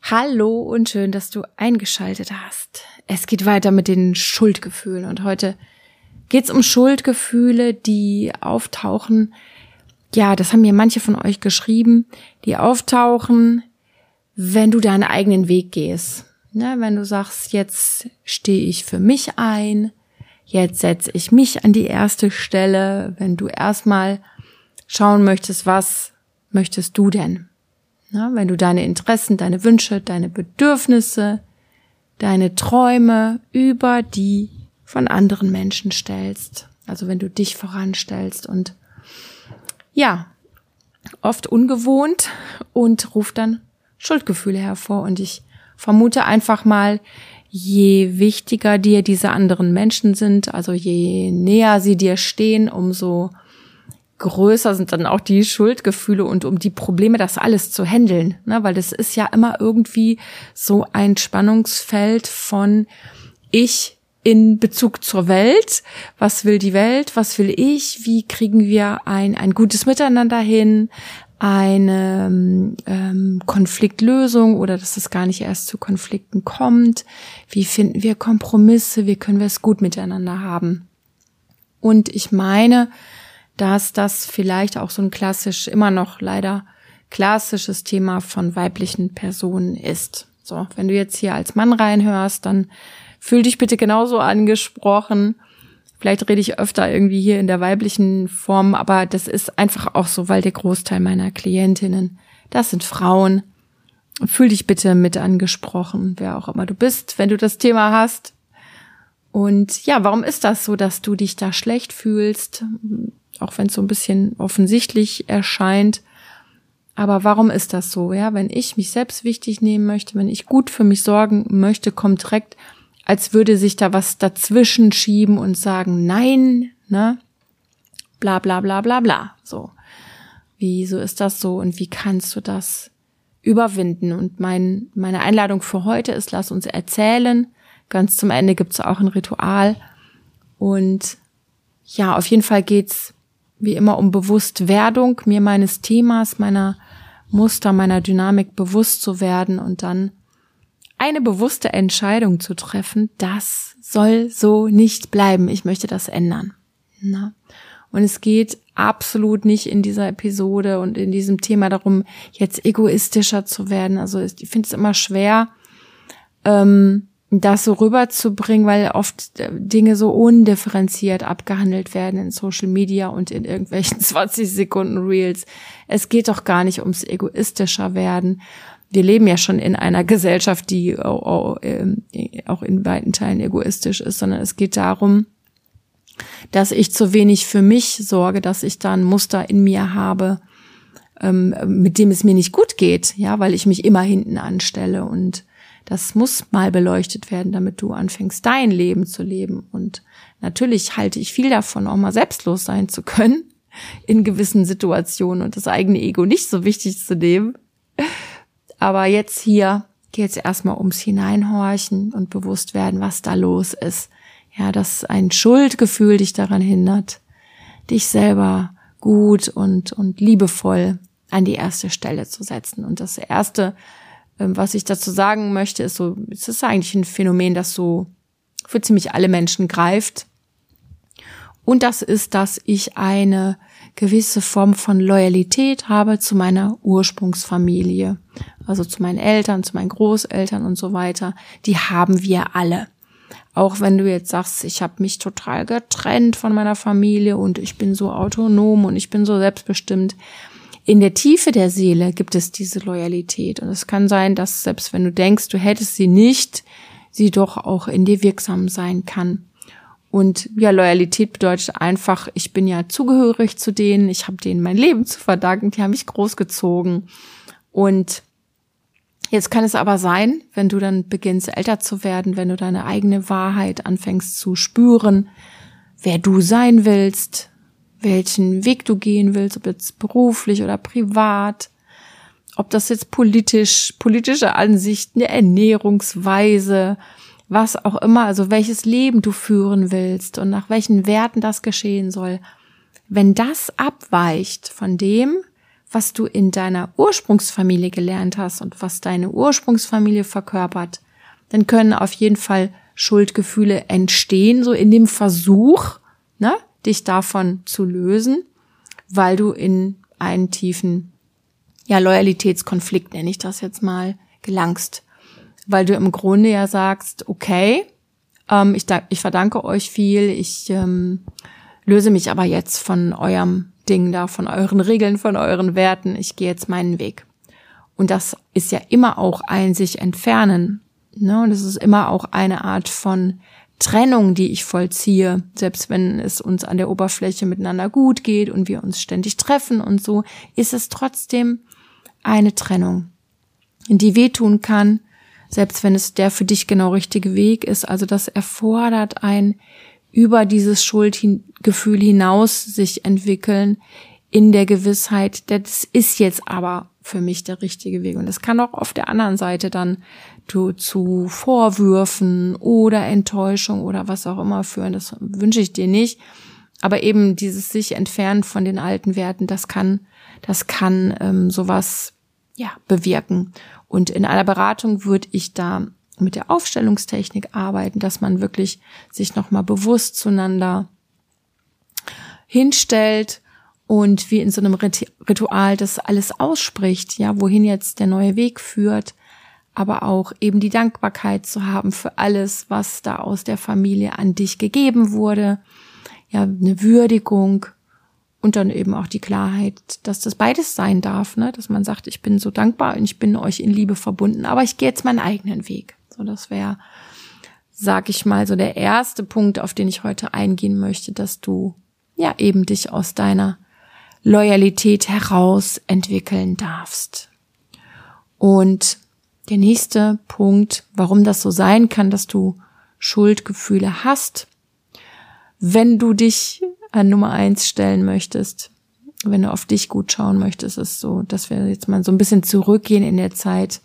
Hallo und schön, dass du eingeschaltet hast. Es geht weiter mit den Schuldgefühlen und heute geht's um Schuldgefühle, die auftauchen. Ja, das haben mir manche von euch geschrieben, die auftauchen, wenn du deinen eigenen Weg gehst. Ne, wenn du sagst, jetzt stehe ich für mich ein, jetzt setze ich mich an die erste Stelle, wenn du erstmal schauen möchtest, was möchtest du denn? Na, wenn du deine Interessen, deine Wünsche, deine Bedürfnisse, deine Träume über die von anderen Menschen stellst. Also wenn du dich voranstellst und ja, oft ungewohnt und ruft dann Schuldgefühle hervor. Und ich vermute einfach mal, je wichtiger dir diese anderen Menschen sind, also je näher sie dir stehen, umso größer sind dann auch die Schuldgefühle und um die Probleme, das alles zu handeln, ne? Weil das ist ja immer irgendwie so ein Spannungsfeld von ich in Bezug zur Welt. Was will die Welt? Was will ich? Wie kriegen wir ein gutes Miteinander hin? Eine Konfliktlösung oder dass es gar nicht erst zu Konflikten kommt? Wie finden wir Kompromisse? Wie können wir es gut miteinander haben? Und ich meine, dass das vielleicht auch so ein immer noch leider klassisches Thema von weiblichen Personen ist. So, wenn du jetzt hier als Mann reinhörst, dann fühl dich bitte genauso angesprochen. Vielleicht rede ich öfter irgendwie hier in der weiblichen Form, aber das ist einfach auch so, weil der Großteil meiner Klientinnen, das sind Frauen. Fühl dich bitte mit angesprochen, wer auch immer du bist, wenn du das Thema hast. Und ja, warum ist das so, dass du dich da schlecht fühlst? Auch wenn es so ein bisschen offensichtlich erscheint. Aber warum ist das so? Ja, wenn ich mich selbst wichtig nehmen möchte, wenn ich gut für mich sorgen möchte, kommt direkt, als würde sich da was dazwischen schieben und sagen, nein, ne? Bla, bla, bla, bla, bla. So. Wieso ist das so und wie kannst du das überwinden? Und meine Einladung für heute ist, lass uns erzählen. Ganz zum Ende gibt's auch ein Ritual. Und ja, auf jeden Fall geht's wie immer um Bewusstwerdung, mir meines Themas, meiner Muster, meiner Dynamik bewusst zu werden und dann eine bewusste Entscheidung zu treffen, das soll so nicht bleiben. Ich möchte das ändern. Na? Und es geht absolut nicht in dieser Episode und in diesem Thema darum, jetzt egoistischer zu werden. Also ich finde es immer schwer, das so rüberzubringen, weil oft Dinge so undifferenziert abgehandelt werden in Social Media und in irgendwelchen 20 Sekunden Reels. Es geht doch gar nicht ums egoistischer werden. Wir leben ja schon in einer Gesellschaft, die auch in weiten Teilen egoistisch ist, sondern es geht darum, dass ich zu wenig für mich sorge, dass ich da ein Muster in mir habe, mit dem es mir nicht gut geht, ja, weil ich mich immer hinten anstelle und das muss mal beleuchtet werden, damit du anfängst, dein Leben zu leben. Und natürlich halte ich viel davon, auch mal selbstlos sein zu können in gewissen Situationen und das eigene Ego nicht so wichtig zu nehmen. Aber jetzt hier geht es erstmal ums Hineinhorchen und bewusst werden, was da los ist. Ja, dass ein Schuldgefühl dich daran hindert, dich selber gut und liebevoll an die erste Stelle zu setzen. Und das Erste, was ich dazu sagen möchte, ist so, es ist eigentlich ein Phänomen, das so für ziemlich alle Menschen greift. Und das ist, dass ich eine gewisse Form von Loyalität habe zu meiner Ursprungsfamilie. Also zu meinen Eltern, zu meinen Großeltern und so weiter. Die haben wir alle. Auch wenn du jetzt sagst, ich habe mich total getrennt von meiner Familie und ich bin so autonom und ich bin so selbstbestimmt. In der Tiefe der Seele gibt es diese Loyalität. Und es kann sein, dass selbst wenn du denkst, du hättest sie nicht, sie doch auch in dir wirksam sein kann. Und ja, Loyalität bedeutet einfach, ich bin ja zugehörig zu denen, ich habe denen mein Leben zu verdanken, die haben mich großgezogen. Und jetzt kann es aber sein, wenn du dann beginnst, älter zu werden, wenn du deine eigene Wahrheit anfängst zu spüren, wer du sein willst, welchen Weg du gehen willst, ob jetzt beruflich oder privat, ob das jetzt politische Ansichten, Ernährungsweise, was auch immer, also welches Leben du führen willst und nach welchen Werten das geschehen soll. Wenn das abweicht von dem, was du in deiner Ursprungsfamilie gelernt hast und was deine Ursprungsfamilie verkörpert, dann können auf jeden Fall Schuldgefühle entstehen, so in dem Versuch, ne, dich davon zu lösen, weil du in einen tiefen, Loyalitätskonflikt, nenne ich das jetzt mal, gelangst. Weil du im Grunde ja sagst, okay, ich verdanke euch viel, ich löse mich aber jetzt von eurem Ding da, von euren Regeln, von euren Werten, ich gehe jetzt meinen Weg. Und das ist ja immer auch ein sich entfernen, ne? Und es ist immer auch eine Art von Trennung, die ich vollziehe, selbst wenn es uns an der Oberfläche miteinander gut geht und wir uns ständig treffen und so, ist es trotzdem eine Trennung, die wehtun kann, selbst wenn es der für dich genau richtige Weg ist. Also das erfordert ein über dieses Schuldgefühl hinaus sich entwickeln in der Gewissheit, das ist jetzt aber für mich der richtige Weg. Und das kann auch auf der anderen Seite dann zu Vorwürfen oder Enttäuschung oder was auch immer führen. Das wünsche ich dir nicht. Aber eben dieses sich entfernen von den alten Werten, das kann sowas bewirken. Und in einer Beratung würde ich da mit der Aufstellungstechnik arbeiten, dass man wirklich sich nochmal bewusst zueinander hinstellt und wie in so einem Ritual das alles ausspricht, wohin jetzt der neue Weg führt, aber auch eben die Dankbarkeit zu haben für alles, was da aus der Familie an dich gegeben wurde, eine Würdigung und dann eben auch die Klarheit, dass das beides sein darf, ne? Dass man sagt, ich bin so dankbar und ich bin euch in Liebe verbunden, aber ich gehe jetzt meinen eigenen Weg. So, das wäre, sag ich mal, so der erste Punkt, auf den ich heute eingehen möchte, dass du eben dich aus deiner Loyalität heraus entwickeln darfst. Und der nächste Punkt, warum das so sein kann, dass du Schuldgefühle hast, wenn du dich an Nummer 1 stellen möchtest, wenn du auf dich gut schauen möchtest, ist so, dass wir jetzt mal so ein bisschen zurückgehen in der Zeit,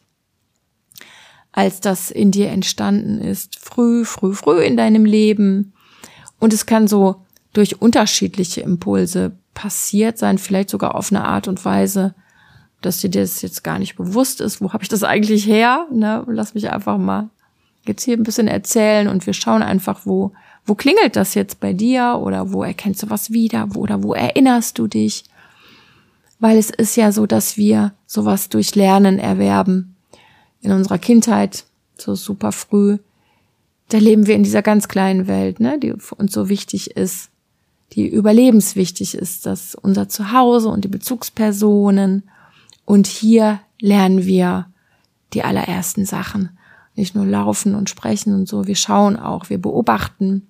als das in dir entstanden ist, früh in deinem Leben. Und es kann so durch unterschiedliche Impulse passiert sein, vielleicht sogar auf eine Art und Weise, dass dir das jetzt gar nicht bewusst ist. Wo habe ich das eigentlich her? Ne? Lass mich einfach mal jetzt hier ein bisschen erzählen und wir schauen einfach, wo klingelt das jetzt bei dir oder wo erkennst du was wieder oder wo erinnerst du dich? Weil es ist ja so, dass wir sowas durch Lernen erwerben. In unserer Kindheit, so super früh, da leben wir in dieser ganz kleinen Welt, ne, die für uns so wichtig ist, die überlebenswichtig ist, dass unser Zuhause und die Bezugspersonen. Und hier lernen wir die allerersten Sachen. Nicht nur laufen und sprechen und so, wir schauen auch, wir beobachten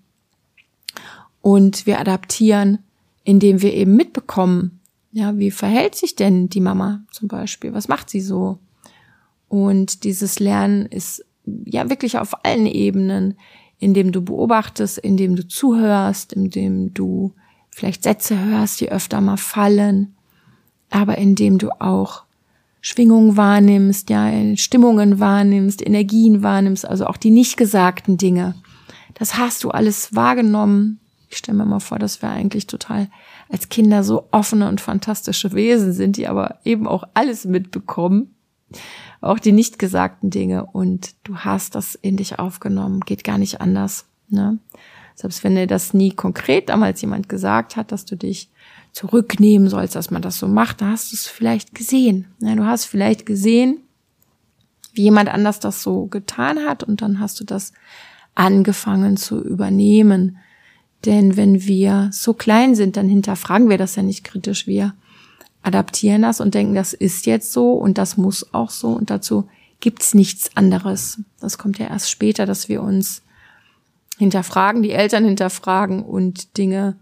und wir adaptieren, indem wir eben mitbekommen, wie verhält sich denn die Mama zum Beispiel, was macht sie so? Und dieses Lernen ist wirklich auf allen Ebenen, indem du beobachtest, indem du zuhörst, indem du vielleicht Sätze hörst, die öfter mal fallen, aber indem du auch Schwingungen wahrnimmst, Stimmungen wahrnimmst, Energien wahrnimmst, also auch die nicht gesagten Dinge. Das hast du alles wahrgenommen. Ich stelle mir mal vor, dass wir eigentlich total als Kinder so offene und fantastische Wesen sind, die aber eben auch alles mitbekommen. Auch die nicht gesagten Dinge, und du hast das in dich aufgenommen, geht gar nicht anders, ne? Selbst wenn dir das nie konkret damals jemand gesagt hat, dass du dich zurücknehmen sollst, dass man das so macht, da hast du es vielleicht gesehen. Ja, du hast vielleicht gesehen, wie jemand anders das so getan hat, und dann hast du das angefangen zu übernehmen. Denn wenn wir so klein sind, dann hinterfragen wir das ja nicht kritisch. Wir adaptieren das und denken, das ist jetzt so und das muss auch so, und dazu gibt's nichts anderes. Das kommt ja erst später, dass wir uns hinterfragen, die Eltern hinterfragen und Dinge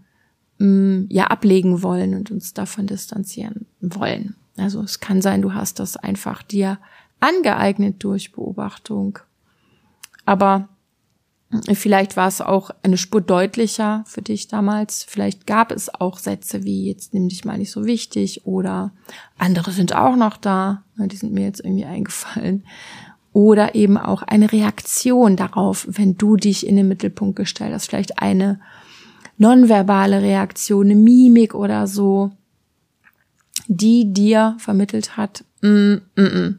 ablegen wollen und uns davon distanzieren wollen. Also es kann sein, du hast das einfach dir angeeignet durch Beobachtung. Aber vielleicht war es auch eine Spur deutlicher für dich damals. Vielleicht gab es auch Sätze wie, jetzt nimm dich mal nicht so wichtig, oder andere sind auch noch da. Die sind mir jetzt irgendwie eingefallen. Oder eben auch eine Reaktion darauf, wenn du dich in den Mittelpunkt gestellt hast. Vielleicht eine nonverbale Reaktion, eine Mimik oder so. die dir vermittelt hat, ne?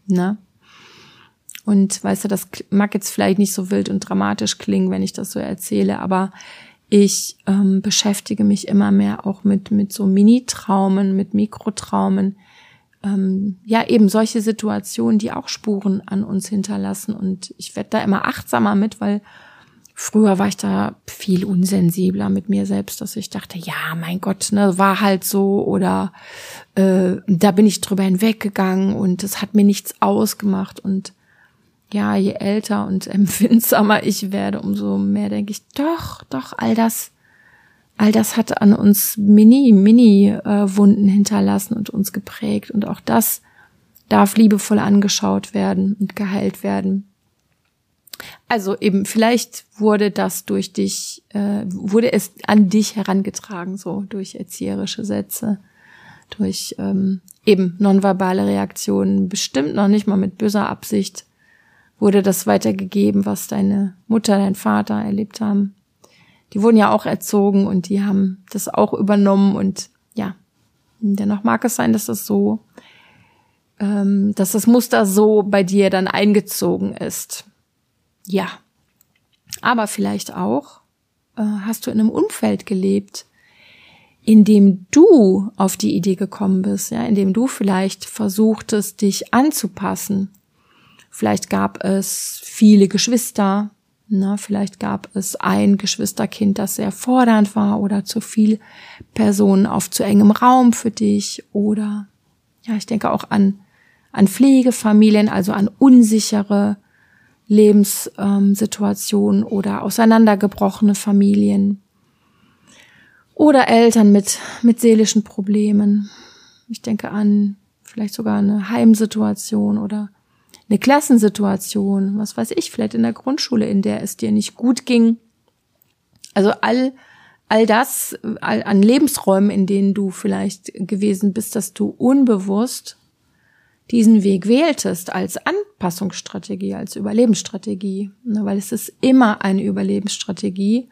Und weißt du, das mag jetzt vielleicht nicht so wild und dramatisch klingen, wenn ich das so erzähle, aber ich beschäftige mich immer mehr auch mit so Mini-Traumen, mit Mikrotraumen. Ja, eben solche Situationen, die auch Spuren an uns hinterlassen. Und ich werde da immer achtsamer mit, weil früher war ich da viel unsensibler mit mir selbst, dass ich dachte, ja, mein Gott, ne, war halt so, oder da bin ich drüber hinweggegangen und es hat mir nichts ausgemacht. Und ja, je älter und empfindsamer ich werde, umso mehr denke ich, doch, all das hat an uns Wunden hinterlassen und uns geprägt. Und auch das darf liebevoll angeschaut werden und geheilt werden. Also eben, vielleicht wurde es an dich herangetragen, so durch erzieherische Sätze, durch eben nonverbale Reaktionen, bestimmt noch nicht mal mit böser Absicht, wurde das weitergegeben, was deine Mutter, dein Vater erlebt haben. Die wurden ja auch erzogen und die haben das auch übernommen und ja, dennoch mag es sein, dass das Muster so bei dir dann eingezogen ist. Ja, aber vielleicht auch hast du in einem Umfeld gelebt, in dem du auf die Idee gekommen bist, ja, in dem du vielleicht versuchtest, dich anzupassen. Vielleicht gab es viele Geschwister, vielleicht gab es ein Geschwisterkind, das sehr fordernd war oder zu viel Personen auf zu engem Raum für dich oder ja, ich denke auch an Pflegefamilien, also an unsichere Lebenssituationen oder auseinandergebrochene Familien oder Eltern mit seelischen Problemen. Ich denke an vielleicht sogar eine Heimsituation oder eine Klassensituation, was weiß ich, vielleicht in der Grundschule, in der es dir nicht gut ging. Also all das an Lebensräumen, in denen du vielleicht gewesen bist, dass du unbewusst diesen Weg wähltest als Anpassungsstrategie, als Überlebensstrategie, weil es ist immer eine Überlebensstrategie,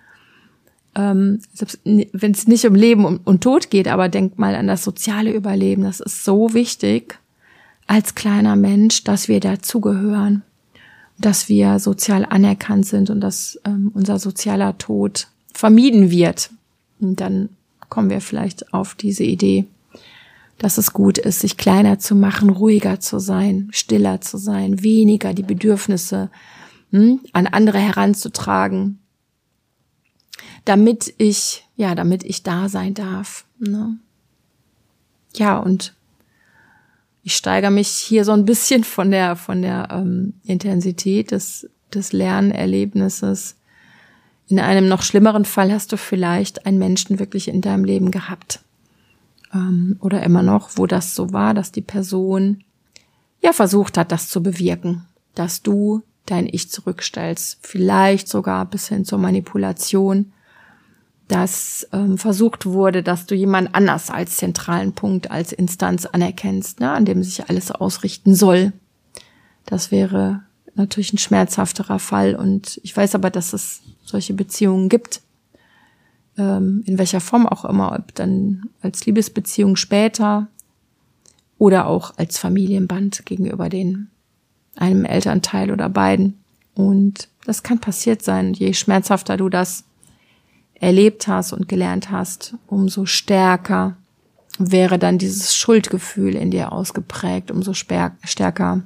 selbst wenn es nicht um Leben und Tod geht, aber denk mal an das soziale Überleben, das ist so wichtig als kleiner Mensch, dass wir dazugehören, dass wir sozial anerkannt sind und dass unser sozialer Tod vermieden wird. Und dann kommen wir vielleicht auf diese Idee, dass es gut ist, sich kleiner zu machen, ruhiger zu sein, stiller zu sein, weniger die Bedürfnisse an andere heranzutragen, damit ich da sein darf. Ne? Ja, und ich steigere mich hier so ein bisschen von der Intensität des Lernerlebnisses. In einem noch schlimmeren Fall hast du vielleicht einen Menschen wirklich in deinem Leben gehabt. Oder immer noch, wo das so war, dass die Person ja versucht hat, das zu bewirken, dass du dein Ich zurückstellst, vielleicht sogar bis hin zur Manipulation, dass versucht wurde, dass du jemand anders als zentralen Punkt, als Instanz anerkennst, an dem sich alles ausrichten soll. Das wäre natürlich ein schmerzhafterer Fall und ich weiß aber, dass es solche Beziehungen gibt, in welcher Form auch immer, ob dann als Liebesbeziehung später oder auch als Familienband gegenüber einem Elternteil oder beiden. Und das kann passiert sein. Je schmerzhafter du das erlebt hast und gelernt hast, umso stärker wäre dann dieses Schuldgefühl in dir ausgeprägt, umso stärker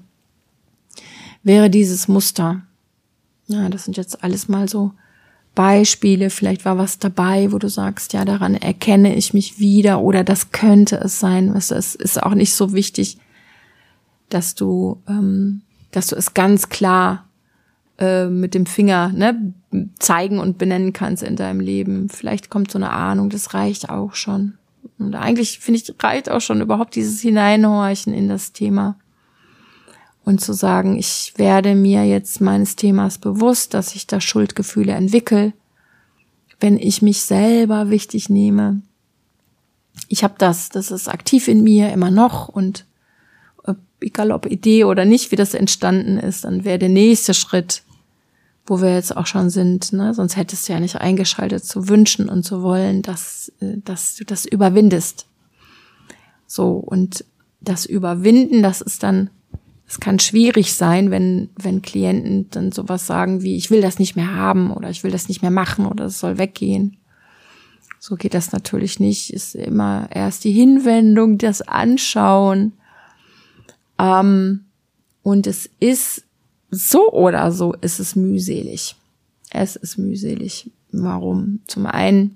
wäre dieses Muster. Ja, das sind jetzt alles mal so Beispiele. Vielleicht war was dabei, wo du sagst, ja, daran erkenne ich mich wieder oder das könnte es sein. Es ist auch nicht so wichtig, dass du es ganz klar mit dem Finger zeigen und benennen kannst in deinem Leben. Vielleicht kommt so eine Ahnung, das reicht auch schon. Und eigentlich, finde ich, reicht auch schon überhaupt dieses Hineinhorchen in das Thema. Und zu sagen, ich werde mir jetzt meines Themas bewusst, dass ich da Schuldgefühle entwickle, wenn ich mich selber wichtig nehme. Ich habe das ist aktiv in mir immer noch und egal ob Idee oder nicht, wie das entstanden ist, dann wäre der nächste Schritt, wo wir jetzt auch schon sind, sonst hättest du ja nicht eingeschaltet, zu wünschen und zu wollen, dass du das überwindest. So, und das Überwinden, das kann schwierig sein, wenn Klienten dann sowas sagen wie, ich will das nicht mehr haben oder ich will das nicht mehr machen oder es soll weggehen. So geht das natürlich nicht. Ist immer erst die Hinwendung, das Anschauen. Und es ist so oder so, ist es mühselig. Es ist mühselig. Warum? Zum einen,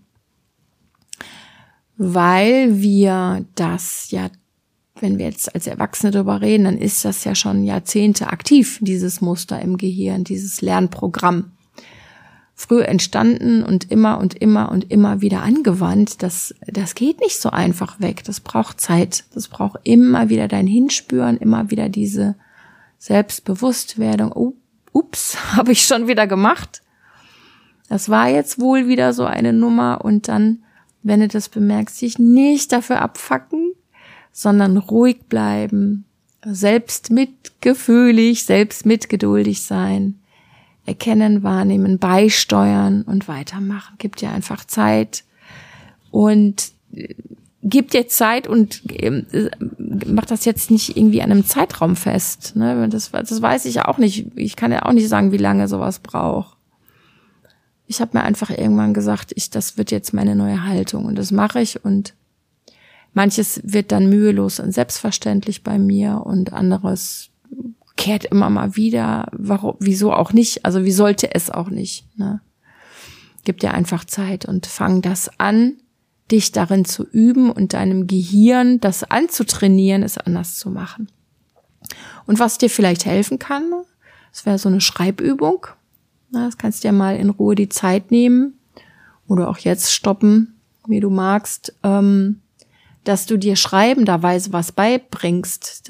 weil wir das ja, wenn wir jetzt als Erwachsene darüber reden, dann ist das ja schon Jahrzehnte aktiv, dieses Muster im Gehirn, dieses Lernprogramm. Früh entstanden und immer wieder angewandt. Das geht nicht so einfach weg. Das braucht Zeit. Das braucht immer wieder dein Hinspüren, immer wieder diese Selbstbewusstwerdung. Oh, ups, habe ich schon wieder gemacht. Das war jetzt wohl wieder so eine Nummer. Und dann, wenn du das bemerkst, dich nicht dafür abfacken, sondern ruhig bleiben, selbst mitgefühlig, selbst mitgeduldig sein, erkennen, wahrnehmen, beisteuern und weitermachen. Gib dir einfach Zeit und gib dir Zeit und mach das jetzt nicht irgendwie an einem Zeitraum fest. Ne? Das weiß ich auch nicht. Ich kann ja auch nicht sagen, wie lange sowas braucht. Ich habe mir einfach irgendwann gesagt, das wird jetzt meine neue Haltung und das mache ich und manches wird dann mühelos und selbstverständlich bei mir und anderes kehrt immer mal wieder. Warum? Wieso auch nicht? Also wie sollte es auch nicht? Ne? Gib dir einfach Zeit und fang das an, dich darin zu üben und deinem Gehirn das anzutrainieren, es anders zu machen. Und was dir vielleicht helfen kann, das wäre so eine Schreibübung. Das kannst du dir mal in Ruhe die Zeit nehmen oder auch jetzt stoppen, wie du magst, dass du dir schreibenderweise was beibringst,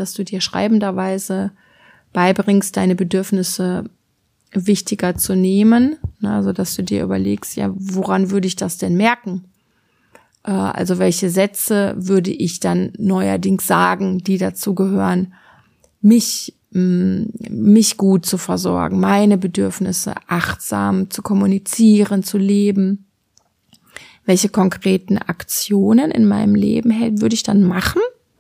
deine Bedürfnisse wichtiger zu nehmen. Also, dass du dir überlegst, ja, woran würde ich das denn merken? Also, welche Sätze würde ich dann neuerdings sagen, die dazu gehören, mich gut zu versorgen, meine Bedürfnisse achtsam zu kommunizieren, zu leben. Welche konkreten Aktionen in meinem Leben würde ich dann machen,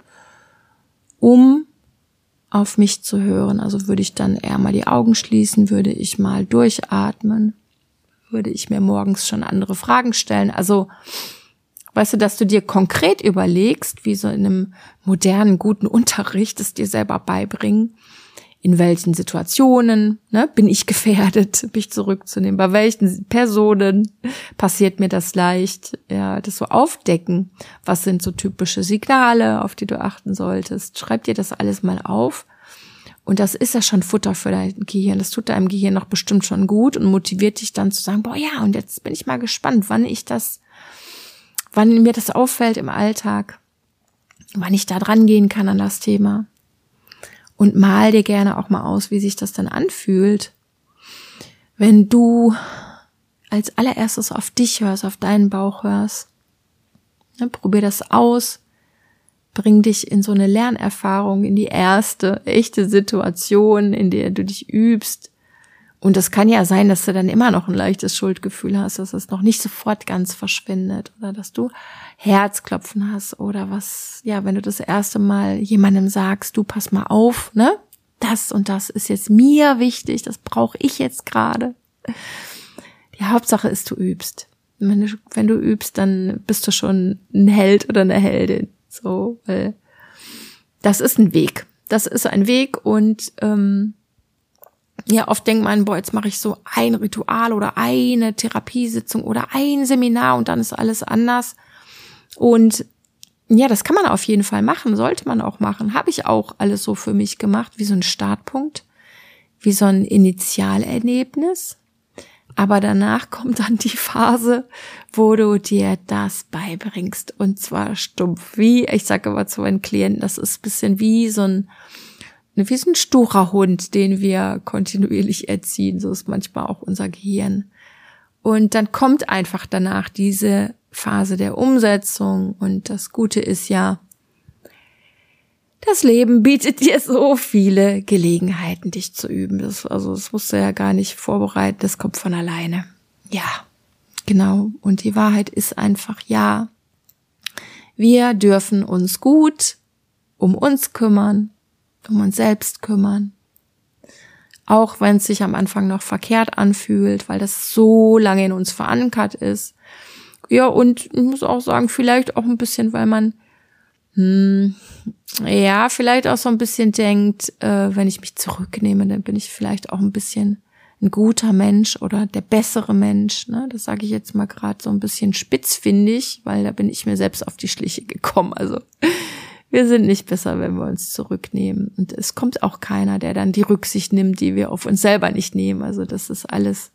um auf mich zu hören? Also würde ich dann eher mal die Augen schließen, würde ich mal durchatmen, würde ich mir morgens schon andere Fragen stellen? Also, weißt du, dass du dir konkret überlegst, wie so in einem modernen, guten Unterricht es dir selber beibringen, in welchen Situationen bin ich gefährdet, mich zurückzunehmen, bei welchen Personen passiert mir das leicht, ja, das so aufdecken, was sind so typische Signale, auf die du achten solltest, schreib dir das alles mal auf und das ist ja schon Futter für dein Gehirn, das tut deinem Gehirn noch bestimmt schon gut und motiviert dich dann zu sagen, boah ja, und jetzt bin ich mal gespannt, wann mir das auffällt im Alltag, wann ich da dran gehen kann an das Thema. Und mal dir gerne auch mal aus, wie sich das dann anfühlt, wenn du als allererstes auf dich hörst, auf deinen Bauch hörst. Ja, probier das aus, bring dich in so eine Lernerfahrung, in die erste echte Situation, in der du dich übst. Und es kann ja sein, dass du dann immer noch ein leichtes Schuldgefühl hast, dass es noch nicht sofort ganz verschwindet oder dass du Herzklopfen hast oder was, ja, wenn du das erste Mal jemandem sagst, du pass mal auf, ne? Das und das ist jetzt mir wichtig, das brauche ich jetzt gerade. Die Hauptsache ist, du übst. Wenn du übst, dann bist du schon ein Held oder eine Heldin. So, weil das ist ein Weg. Das ist ein Weg und ja, oft denkt man, boah, jetzt mache ich so ein Ritual oder eine Therapiesitzung oder ein Seminar und dann ist alles anders. Und ja, das kann man auf jeden Fall machen, sollte man auch machen. Habe ich auch alles so für mich gemacht, wie so ein Startpunkt, wie so ein Initialerlebnis. Aber danach kommt dann die Phase, wo du dir das beibringst und zwar stumpf. Ich sage immer zu meinen Klienten, das ist ein bisschen wie so ein sturer Hund, den wir kontinuierlich erziehen. So ist manchmal auch unser Gehirn. Und dann kommt einfach danach diese Phase der Umsetzung. Und das Gute ist ja, das Leben bietet dir so viele Gelegenheiten, dich zu üben. Das musst du ja gar nicht vorbereiten, das kommt von alleine. Ja, genau. Und die Wahrheit ist einfach, ja, Wir dürfen uns gut um uns kümmern, um uns selbst kümmern. Auch wenn es sich am Anfang noch verkehrt anfühlt, weil das so lange in uns verankert ist. Ja, und ich muss auch sagen, vielleicht auch ein bisschen, weil man vielleicht auch so ein bisschen denkt, wenn ich mich zurücknehme, dann bin ich vielleicht auch ein bisschen ein guter Mensch oder der bessere Mensch. Ne? Das sage ich jetzt mal gerade so ein bisschen spitzfindig, weil da bin ich mir selbst auf die Schliche gekommen. Also wir sind nicht besser, wenn wir uns zurücknehmen. Und es kommt auch keiner, der dann die Rücksicht nimmt, die wir auf uns selber nicht nehmen. Also das ist alles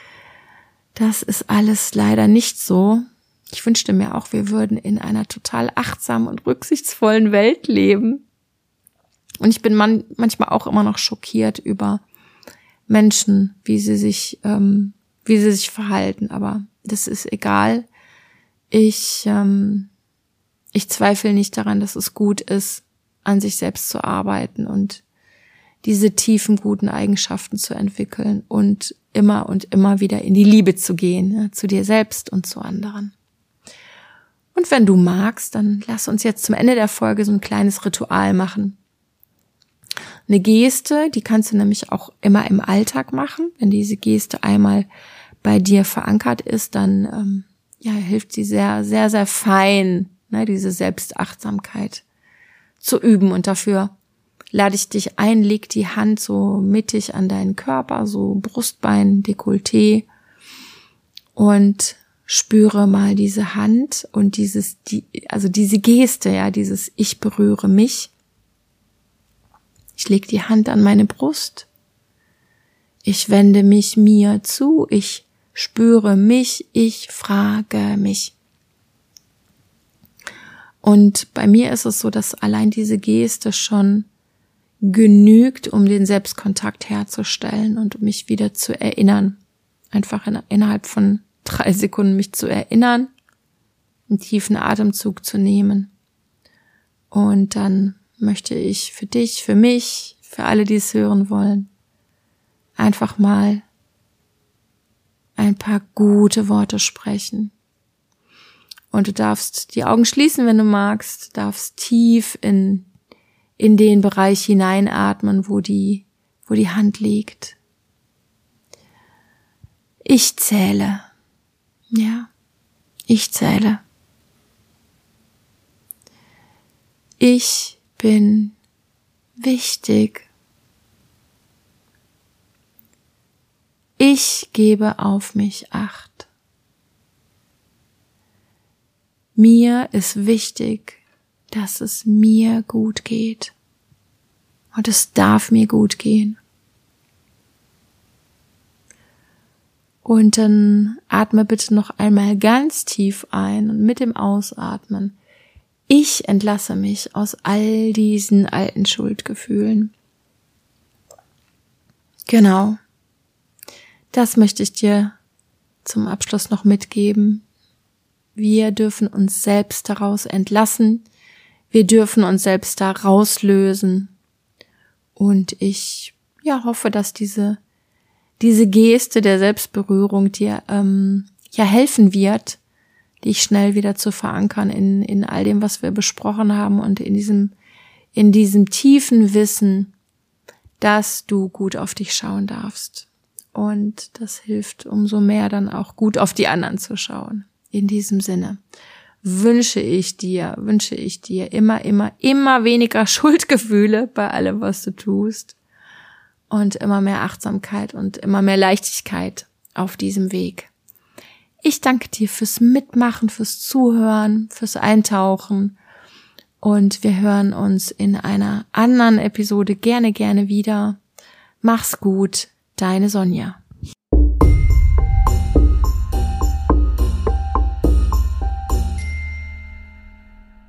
leider nicht so. Ich wünschte mir auch, wir würden in einer total achtsamen und rücksichtsvollen Welt leben. Und ich bin manchmal auch immer noch schockiert über Menschen, wie sie sich verhalten. Aber das ist egal. Ich zweifle nicht daran, dass es gut ist, an sich selbst zu arbeiten und diese tiefen, guten Eigenschaften zu entwickeln und immer wieder in die Liebe zu gehen, ja, zu dir selbst und zu anderen. Und wenn du magst, dann lass uns jetzt zum Ende der Folge so ein kleines Ritual machen. Eine Geste, die kannst du nämlich auch immer im Alltag machen. Wenn diese Geste einmal bei dir verankert ist, dann hilft sie sehr, sehr, sehr fein, ne, diese Selbstachtsamkeit zu üben. Und dafür lade ich dich ein, leg die Hand so mittig an deinen Körper, so Brustbein, Dekolleté, und spüre mal diese Hand und diese Geste, ja, dieses Ich berühre mich. Ich lege die Hand an meine Brust. Ich wende mich mir zu. Ich spüre mich. Ich frage mich. Und bei mir ist es so, dass allein diese Geste schon genügt, um den Selbstkontakt herzustellen und um mich wieder zu erinnern. Einfach innerhalb von 3 Sekunden mich zu erinnern, einen tiefen Atemzug zu nehmen. Und dann möchte ich für dich, für mich, für alle, die es hören wollen, einfach mal ein paar gute Worte sprechen. Und du darfst die Augen schließen, wenn du magst, darfst tief in den Bereich hineinatmen, wo die Hand liegt. Ich zähle. Ja, ich zähle. Ich bin wichtig. Ich gebe auf mich Acht. Mir ist wichtig, dass es mir gut geht. Und es darf mir gut gehen. Und dann atme bitte noch einmal ganz tief ein und mit dem Ausatmen. Ich entlasse mich aus all diesen alten Schuldgefühlen. Genau. Das möchte ich dir zum Abschluss noch mitgeben. Wir dürfen uns selbst daraus entlassen. Wir dürfen uns selbst da rauslösen. Und ich hoffe, dass diese Geste der Selbstberührung dir helfen wird, dich schnell wieder zu verankern in all dem, was wir besprochen haben und in diesem tiefen Wissen, dass du gut auf dich schauen darfst. Und das hilft umso mehr dann auch gut auf die anderen zu schauen. In diesem Sinne wünsche ich dir immer weniger Schuldgefühle bei allem, was du tust. Und immer mehr Achtsamkeit und immer mehr Leichtigkeit auf diesem Weg. Ich danke dir fürs Mitmachen, fürs Zuhören, fürs Eintauchen. Und wir hören uns in einer anderen Episode gerne wieder. Mach's gut, deine Sonja.